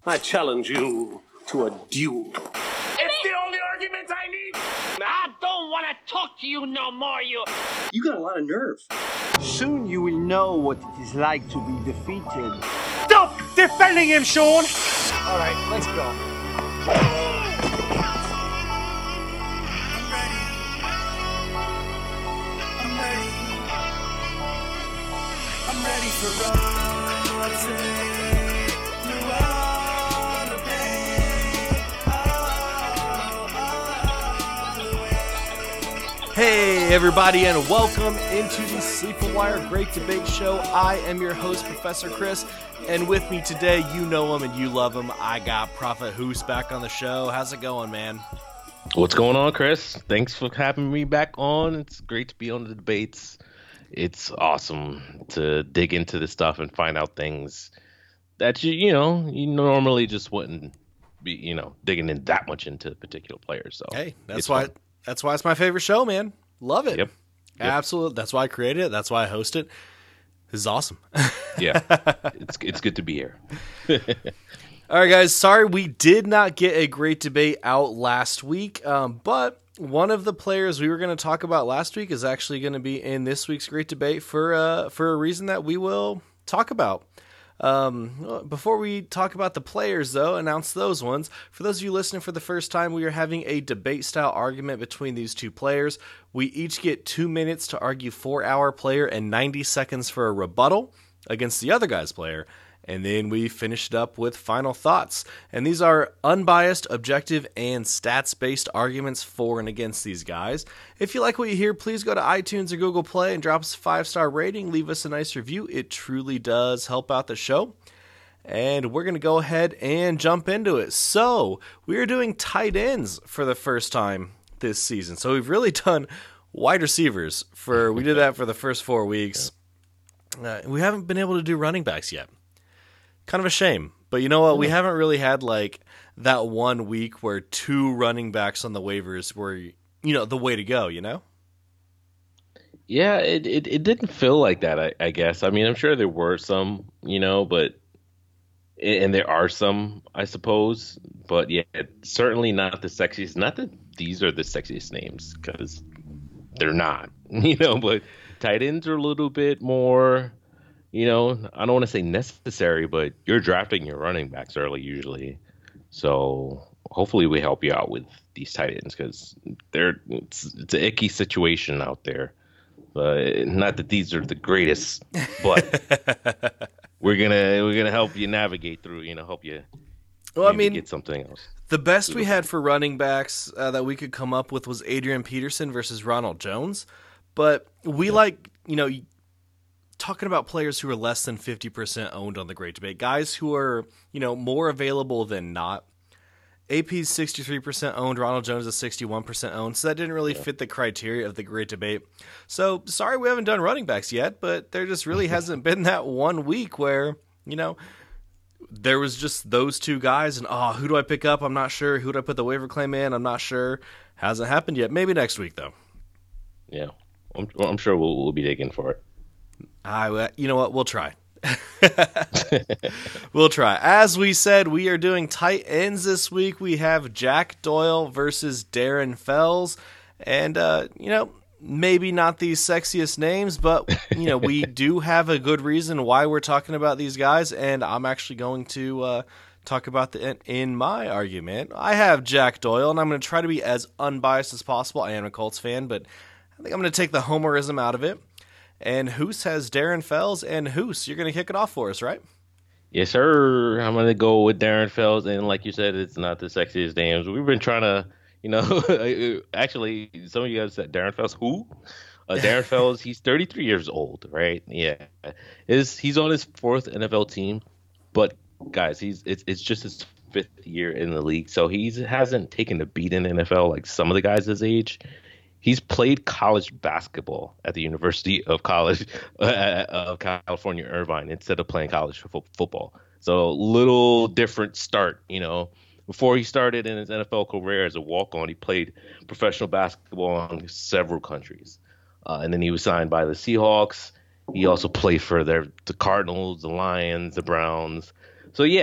I challenge you to a duel. It's the only argument I need. I don't want to talk to you no more, you. You got a lot of nerve. Soon you will know what it is like to be defeated. Stop defending him, Sean! All right, let's go. I'm ready for all today. Through all the pain. All the way. Hey everybody, and welcome into the Sleeper Wire Great Debate Show. I am your host, Professor Chris, and with me today, you know him and you love him, I got Prophet Hoos back on the show. How's it going, man? What's going on, Chris? Thanks for having me back on. It's great to be on the debates. It's awesome to dig into this stuff and find out things that you normally just wouldn't be, digging in that much into particular players. So hey, that's why it's my favorite show, man. Love it. Yep. Absolutely. That's why I created it. That's why I host it. This is awesome. Yeah, it's good to be here. All right, guys. Sorry we did not get a great debate out last week, but one of the players we were going to talk about last week is actually going to be in this week's great debate for a reason that we will talk about. Before we talk about the players, though, announce those ones. For those of you listening for the first time, we are having a debate-style argument between these two players. We each get 2 minutes to argue for our player and 90 seconds for a rebuttal against the other guy's player. And then we finish it up with final thoughts. And these are unbiased, objective, and stats-based arguments for and against these guys. If you like what you hear, please go to iTunes or Google Play and drop us a 5-star rating. Leave us a nice review. It truly does help out the show. And we're going to go ahead and jump into it. So, we are doing tight ends for the first time this season. So, we've really done wide receivers. We did that for the first 4 weeks. We haven't been able to do running backs yet. Kind of a shame. But you know what? We haven't really had like that 1 week where 2 running backs on the waivers were, the way to go, Yeah, it didn't feel like that, I guess. I mean, I'm sure there were some, but and there are some, I suppose. But yeah, certainly not the sexiest. Not that these are the sexiest names, because they're not, but tight ends are a little bit more. I don't want to say necessary, but you're drafting your running backs early usually. So hopefully we help you out with these tight ends, because it's an icky situation out there. Not that these are the greatest, but we're gonna help you navigate through. Help you. Well, get something else. The best we had for running backs that we could come up with was Adrian Peterson versus Ronald Jones, but we talking about players who are less than 50% owned on the Great Debate, guys who are, more available than not. AP's 63% owned, Ronald Jones is 61% owned, so that didn't really fit the criteria of the Great Debate. So, sorry we haven't done running backs yet, but there just really hasn't been that 1 week where, there was just those 2 guys, and who do I pick up? I'm not sure. Who do I put the waiver claim in? I'm not sure. Hasn't happened yet. Maybe next week, though. Yeah, I'm sure we'll be digging for it. You know what? We'll try. We'll try. As we said, we are doing tight ends this week. We have Jack Doyle versus Darren Fells. And, maybe not the sexiest names, but, we do have a good reason why we're talking about these guys. And I'm actually going to talk about in my argument. I have Jack Doyle, and I'm going to try to be as unbiased as possible. I am a Colts fan, but I think I'm going to take the homerism out of it. And Hoos has Darren Fells, and Hoos, you're going to kick it off for us, right? Yes, sir. I'm going to go with Darren Fells, and like you said, it's not the sexiest names. We've been trying to, actually, some of you guys said Darren Fells. Who? Darren Fells, he's 33 years old, right? Yeah. He's on his 4th NFL team, but guys, it's just his 5th year in the league, so he hasn't taken a beat in the NFL like some of the guys his age. He's played college basketball at the University of California, Irvine, instead of playing college football. So little different start, Before he started in his NFL career as a walk-on, he played professional basketball in several countries. And then he was signed by the Seahawks. He also played for the Cardinals, the Lions, the Browns. So, yeah,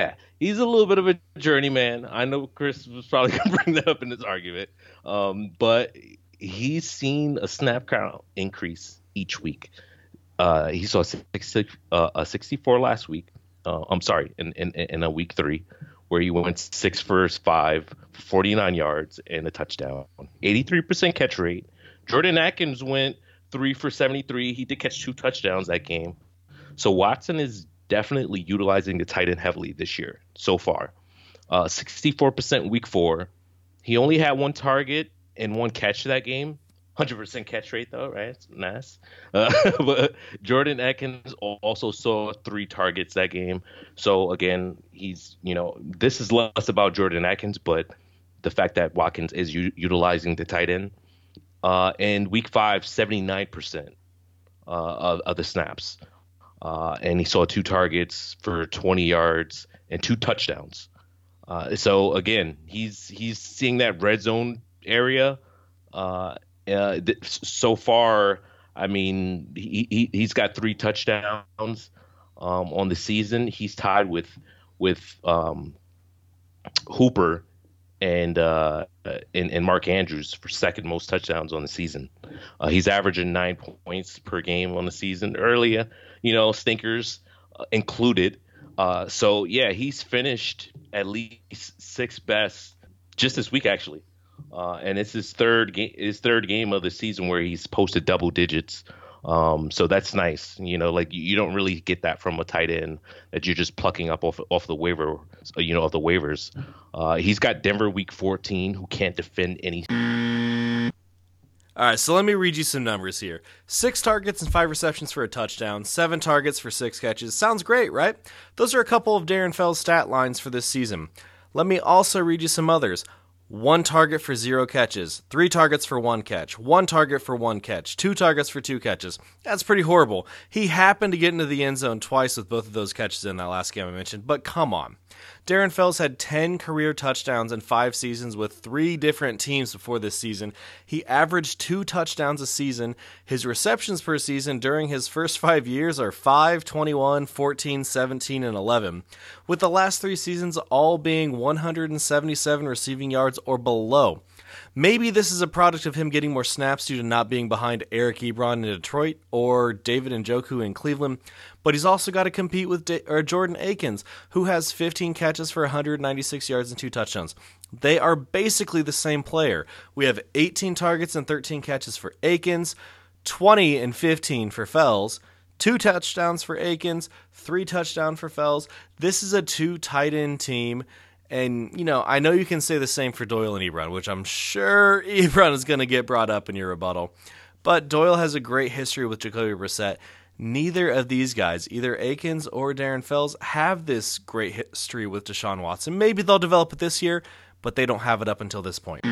he's a little bit of a journeyman. I know Chris was probably going to bring that up in his argument, but he's seen a snap count increase each week. He saw a 64 last week. I'm sorry, in a week 3, where he went 6 for 5, 49 yards and a touchdown, 83% catch rate. Jordan Atkins went 3 for 73. He did catch 2 touchdowns that game. So Watson is definitely utilizing the tight end heavily this year so far. 64% week 4. He only had 1 target and 1 catch that game. 100% catch rate though, right? It's nice. But Jordan Atkins also saw 3 targets that game. So again, he's, this is less about Jordan Atkins, but the fact that Watkins is utilizing the tight end. And week 5, 79% of the snaps. And he saw 2 targets for 20 yards and 2 touchdowns. So again, he's seeing that red zone area. So far, I mean, he's got 3 touchdowns on the season. He's tied with Hooper and Mark Andrews for second most touchdowns on the season. He's averaging 9 points per game on the season. Earlier, stinkers included. So yeah, he's finished at least 6th best just this week actually. And it's his third game of the season where he's posted double digits. So that's nice. You don't really get that from a tight end that you're just plucking up off the waiver, of the waivers. He's got Denver week 14, who can't defend any. All right, so let me read you some numbers here. 6 targets and 5 receptions for a touchdown, 7 targets for 6 catches. Sounds great, right? Those are a couple of Darren Fell's stat lines for this season. Let me also read you some others. 1 target for 0 catches, 3 targets for 1 catch, 1 target for 1 catch, 2 targets for 2 catches. That's pretty horrible. He happened to get into the end zone twice with both of those catches in that last game I mentioned, but come on. Darren Fells had 10 career touchdowns in 5 seasons with 3 different teams before this season. He averaged 2 touchdowns a season. His receptions per season during his first 5 years are 5, 21, 14, 17, and 11, with the last 3 seasons all being 177 receiving yards or below. Maybe this is a product of him getting more snaps due to not being behind Eric Ebron in Detroit or David Njoku in Cleveland, but he's also got to compete with Jordan Akins, who has 15 catches for 196 yards and 2 touchdowns. They are basically the same player. We have 18 targets and 13 catches for Akins, 20 and 15 for Fells, 2 touchdowns for Akins, 3 touchdowns for Fells. This is a 2 tight end team. And, I know you can say the same for Doyle and Ebron, which I'm sure Ebron is going to get brought up in your rebuttal. But Doyle has a great history with Jacoby Brissett. Neither of these guys, either Akins or Darren Fells, have this great history with Deshaun Watson. Maybe they'll develop it this year, but they don't have it up until this point.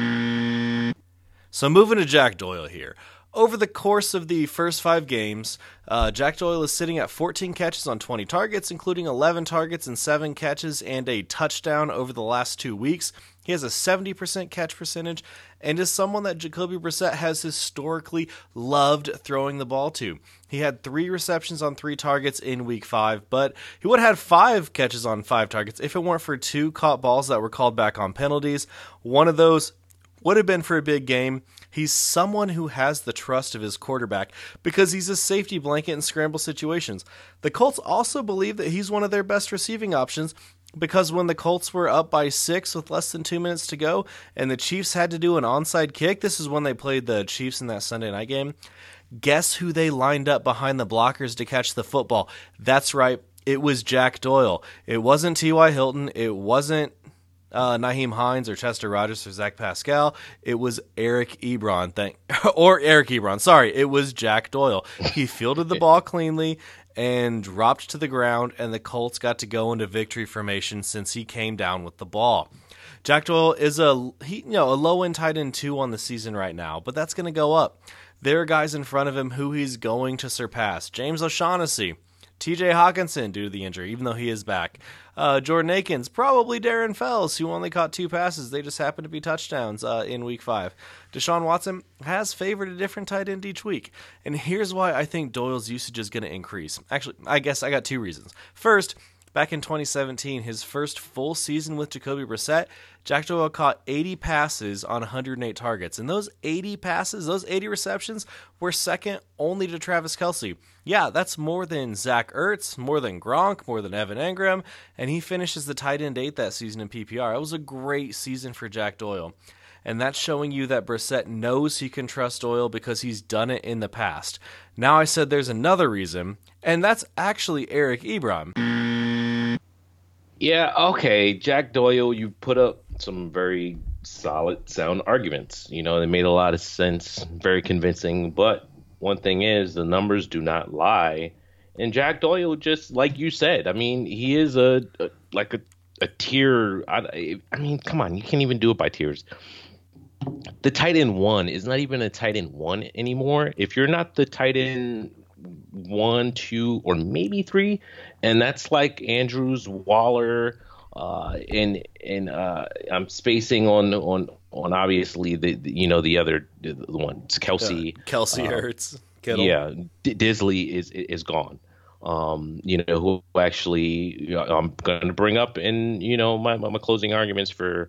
So moving to Jack Doyle here. Over the course of the first 5 games, Jack Doyle is sitting at 14 catches on 20 targets, including 11 targets and 7 catches and a touchdown over the last 2 weeks. He has a 70% catch percentage and is someone that Jacoby Brissett has historically loved throwing the ball to. He had 3 receptions on 3 targets in week 5, but he would have had 5 catches on 5 targets if it weren't for 2 caught balls that were called back on penalties. One of those would have been for a big game. He's someone who has the trust of his quarterback because he's a safety blanket in scramble situations. The Colts also believe that he's one of their best receiving options because when the Colts were up by 6 with less than 2 minutes to go and the Chiefs had to do an onside kick, this is when they played the Chiefs in that Sunday night game, guess who they lined up behind the blockers to catch the football? That's right, it was Jack Doyle. It wasn't T.Y. Hilton. It wasn't Nyheim Hines or Chester Rogers or Zach Pascal. It was Eric Ebron. It was Jack Doyle. He fielded the ball cleanly and dropped to the ground, and the Colts got to go into victory formation since he came down with the ball. Jack Doyle is a low-end tight end 2 on the season right now, but that's going to go up. There are guys in front of him who he's going to surpass. James O'Shaughnessy, TJ Hawkinson due to the injury, even though he is back. Jordan Akins, probably Darren Fells, who only caught 2 passes. They just happened to be touchdowns in week 5. Deshaun Watson has favored a different tight end each week. And here's why I think Doyle's usage is going to increase. Actually, I guess I got 2 reasons. First, Back in 2017, his first full season with Jacoby Brissett, Jack Doyle caught 80 passes on 108 targets. And those 80 passes, those 80 receptions, were second only to Travis Kelce. Yeah, that's more than Zach Ertz, more than Gronk, more than Evan Engram, and he finishes the tight end 8 that season in PPR. It was a great season for Jack Doyle. And that's showing you that Brissett knows he can trust Doyle because he's done it in the past. Now I said there's another reason, and that's actually Eric Ebron. Yeah, okay, Jack Doyle, you put up some very solid, sound arguments. You know, they made a lot of sense, very convincing. But one thing is, the numbers do not lie. And Jack Doyle, just like you said, I mean, he is a tier. I mean, come on, you can't even do it by tiers. The tight end 1 is not even a tight end 1 anymore. If you're not the tight end 1, 2, or maybe 3, and that's like Andrews, Waller, and I'm spacing on obviously the other ones, Kelce, Hurts, Kittle. Yeah, Disley is gone. Who actually I'm going to bring up in my closing arguments for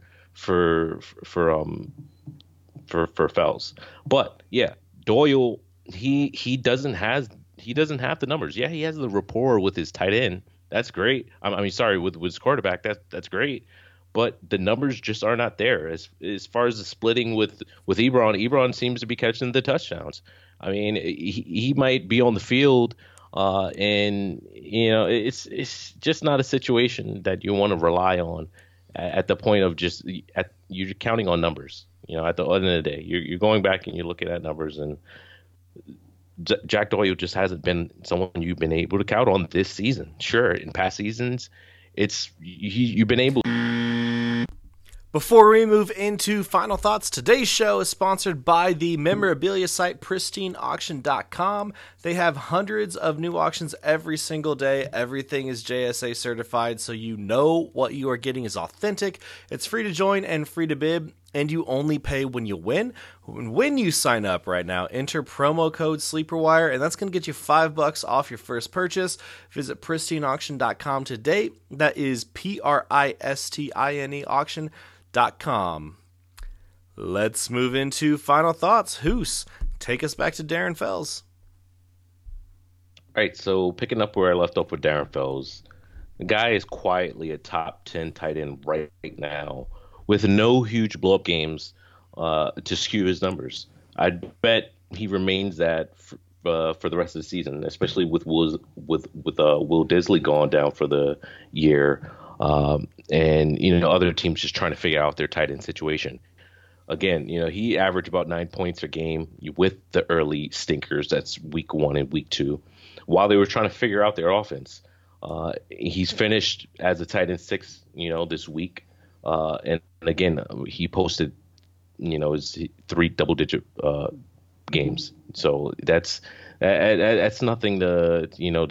Fells. But yeah, Doyle, he doesn't have the numbers. Yeah, he has the rapport with his tight end. That's great. With his quarterback, that's great. But the numbers just are not there. As far as the splitting with Ebron seems to be catching the touchdowns. I mean, he might be on the field, and it's just not a situation that you want to rely on at the point of you're counting on numbers. At the end of the day, you're going back and you're looking at numbers, and Jack Doyle just hasn't been someone you've been able to count on this season. Sure, in past seasons, you've been able. Before we move into final thoughts, today's show is sponsored by the memorabilia site pristineauction.com. They have hundreds of new auctions every single day. Everything is JSA certified, so you know what you are getting is authentic. It's free to join and free to bid, and you only pay when you win. When you sign up right now, enter promo code SleeperWire, and that's going to get you $5 off your first purchase. Visit pristineauction.com today. That is PRISTINE auction.com. Let's move into final thoughts. Hoos, take us back to Darren Fells. All right, so picking up where I left off with Darren Fells, the guy is quietly a top 10 tight end right now with no huge blow-up games to skew his numbers. I bet he remains that for the rest of the season, especially with Will Disley going down for the year. And other teams just trying to figure out their tight end situation. Again, he averaged about 9 points a game with the early stinkers. That's week 1 and week 2, while they were trying to figure out their offense. He's finished as a tight end 6, this week. And again, he posted, his 3 double-digit games. So that's nothing to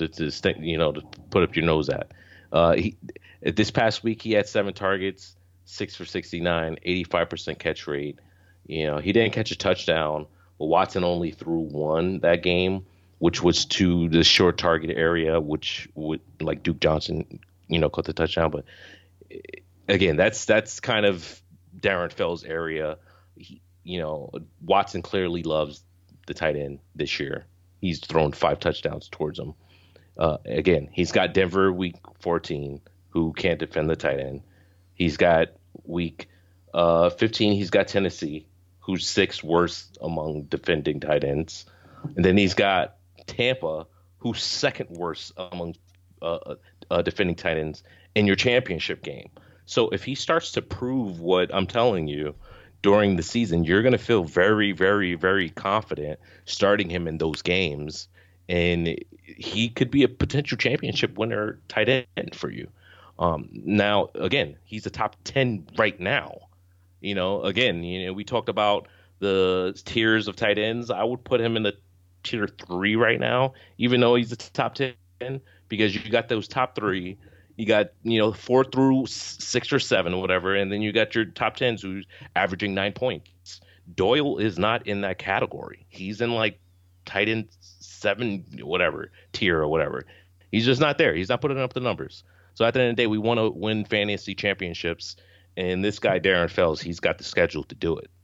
put up your nose at. This past week, he had 7 targets, 6 for 69, 85% catch rate. He didn't catch a touchdown, but Watson only threw 1 that game, which was to the short target area, which would like Duke Johnson, caught the touchdown. But again, that's kind of Darren Fells' area. Watson clearly loves the tight end this year. He's thrown 5 touchdowns towards him. Again, he's got Denver week 14, who can't defend the tight end. He's got week 15, he's got Tennessee, who's 6th worst among defending tight ends. And then he's got Tampa, who's 2nd worst among defending tight ends in your championship game. So if he starts to prove what I'm telling you during the season, you're going to feel very, very, very confident starting him in those games. And he could be a potential championship winner tight end for you. Now, again, he's a top 10 right now. We talked about the tiers of tight ends. I would put him in the tier 3 right now, even though he's the top 10, because you got those top 3. You got, 4 through 6 or 7 or whatever, and then you got your top 10s who's averaging 9 points. Doyle is not in that category. He's in like tight end 7 whatever tier or whatever. He's just not there. He's not putting up the numbers. So at the end of the day, we want to win fantasy championships. And this guy, Darren Fells, he's got the schedule to do it.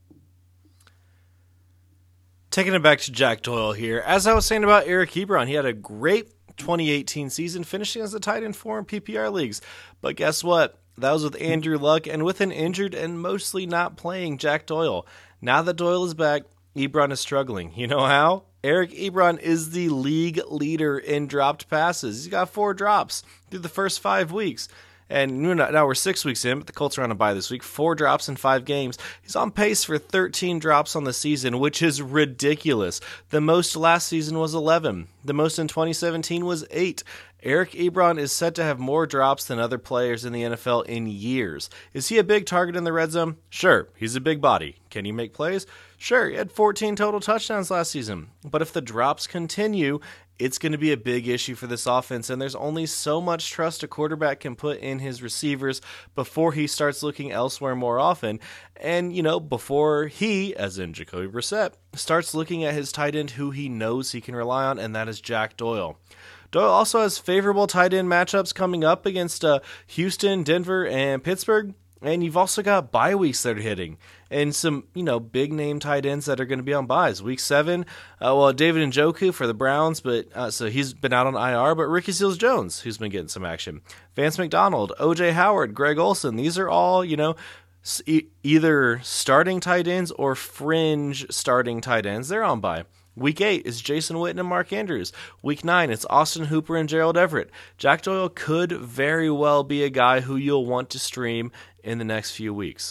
Taking it back to Jack Doyle here. As I was saying about Eric Ebron, he had a great 2018 season, finishing as a tight end 4 in PPR leagues. But guess what? That was with Andrew Luck and with an injured and mostly not playing Jack Doyle. Now that Doyle is back, Ebron is struggling. You know how? Eric Ebron is the league leader in dropped passes. He's got 4 drops through the first 5 weeks. And now we're 6 weeks in, but the Colts are on a bye this week. 4 drops in 5 games. He's on pace for 13 drops on the season, which is ridiculous. The most last season was 11. The most in 2017 was 8. Eric Ebron is set to have more drops than other players in the NFL in years. Is he a big target in the red zone? Sure, he's a big body. Can he make plays? Sure, he had 14 total touchdowns last season. But if the drops continue, it's going to be a big issue for this offense, and there's only so much trust a quarterback can put in his receivers before he starts looking elsewhere more often. And, before he, as in Jacoby Brissett, starts looking at his tight end who he knows he can rely on, and that is Jack Doyle. Doyle also has favorable tight end matchups coming up against Houston, Denver, and Pittsburgh. And you've also got bye weeks that are hitting. And some, big name tight ends that are going to be on byes. Week 7, David Njoku for the Browns, but so he's been out on IR, but Ricky Seals-Jones, who's been getting some action. Vance McDonald, O.J. Howard, Greg Olsen. These are all, either starting tight ends or fringe starting tight ends. They're on bye. Week 8 is Jason Witten and Mark Andrews. Week 9, it's Austin Hooper and Gerald Everett. Jack Doyle could very well be a guy who you'll want to stream in the next few weeks.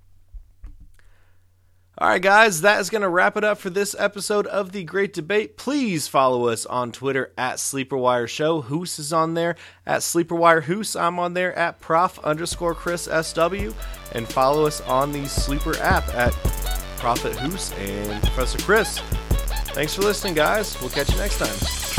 All right, guys, that is going to wrap it up for this episode of The Great Debate. Please follow us on Twitter at SleeperWire Show. Hoos is on there at SleeperWire Hoos. I'm on there at Prof_Chris SW. And follow us on the Sleeper app at Prophet Hoos and Professor Chris. Thanks for listening, guys. We'll catch you next time.